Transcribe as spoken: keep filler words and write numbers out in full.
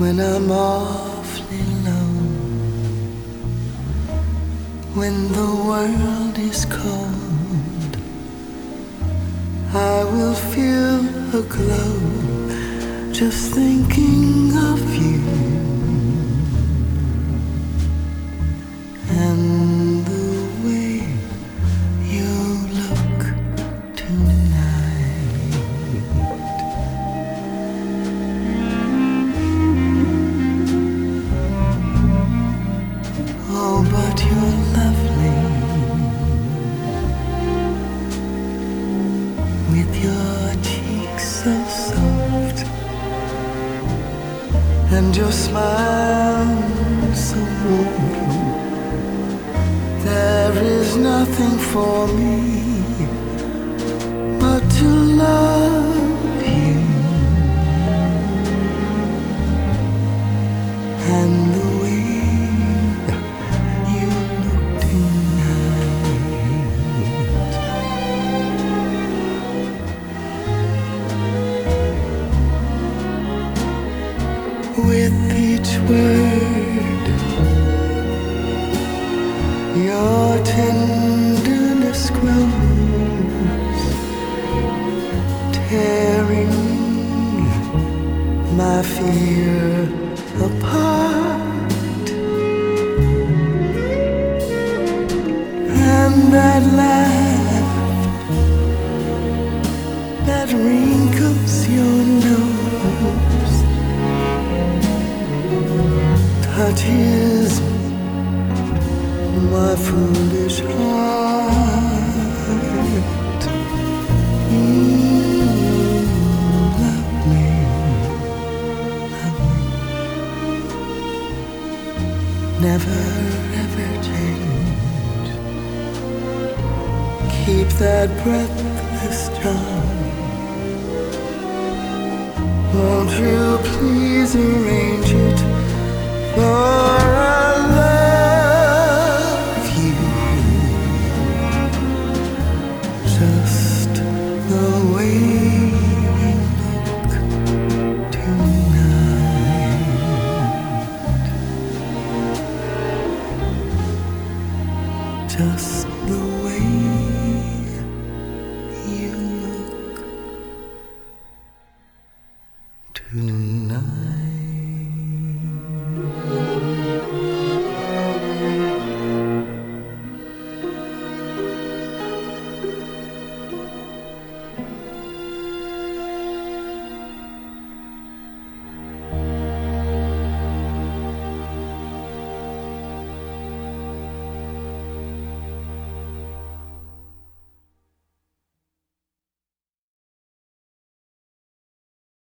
when I'm awfully low, when the world is cold, I will feel a glow just thinking of you and the way you look tonight. Oh, but you're lovely with your cheeks so soft and your smile so warm. There is nothing for me but to love you and the way you look tonight. With each word, your tenderness grows, tearing my fear apart. And that laugh that wrinkles your nose touches my foolish heart. Mm, love me, love me. Never ever change. Keep that breathless charm. Won't you please arrange it for a love you just the way you look tonight, just the way